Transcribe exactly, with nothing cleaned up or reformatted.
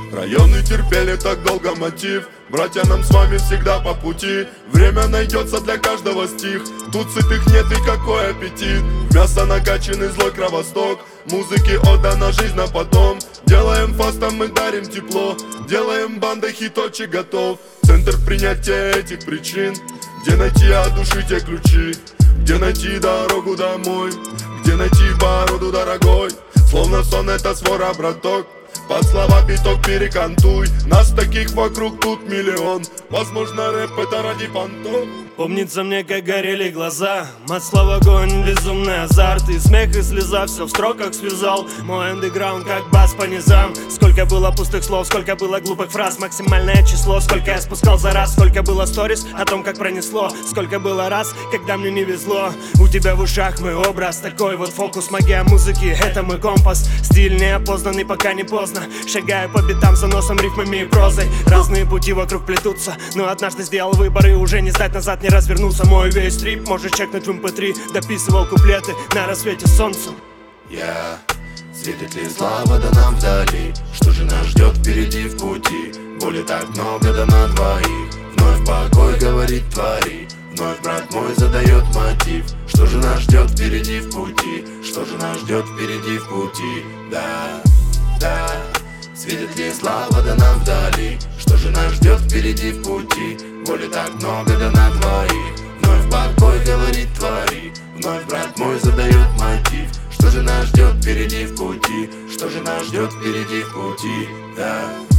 Районы терпели так долго мотив. Братья, нам с вами всегда по пути. Время найдется для каждого стих. Тут сытых нет и какой аппетит. В мясо накачанный злой кровосток. Музыке отдана жизнь на потом. Делаем фастом, мы дарим тепло. Делаем бандой хиточек готов. Центр принятия этих причин. Где найти от души те ключи? Где найти дорогу домой? Где найти породу дорогой? Словно сон это свора, браток. Под слова биток перекантуй. Нас таких вокруг тут миллион. Возможно рэп это ради понтов. Помнится мне, как горели глаза. Мат слов огонь, безумный азарт. И смех, и слеза, все в строках связал. Мой андеграунд, как бас по низам. Сколько было пустых слов, сколько было глупых фраз. Максимальное число, сколько я спускал за раз. Сколько было сторис о том, как пронесло. Сколько было раз, когда мне не везло. У тебя в ушах мой образ. Такой вот фокус, магия музыки, это мой компас. Стиль неопознанный, пока не поздно. Шагаю по битам за носом, рифмами и прозой. Разные пути вокруг плетутся. Но однажды сделал выбор и уже не сдать назад, не развернулся. Мой весь трип можешь чекнуть в эм пэ три. Дописывал куплеты на рассвете солнца. Я yeah. Светит ли слава да нам вдали? Что же нас ждет впереди в пути? Боли так много да на двоих. Вновь покой говорит твори. Вновь брат мой задает мотив. Что же нас ждет впереди в пути? Что же нас ждет впереди в пути? Да, да. Светит ли слава да нам вдали? Что же нас ждет впереди в пути? Боли так много да на двоих. Вновь покой говорит твори. Вновь брат мой задает мотив. Что же нас ждет впереди в пути? Что же нас ждет впереди в пути? Да.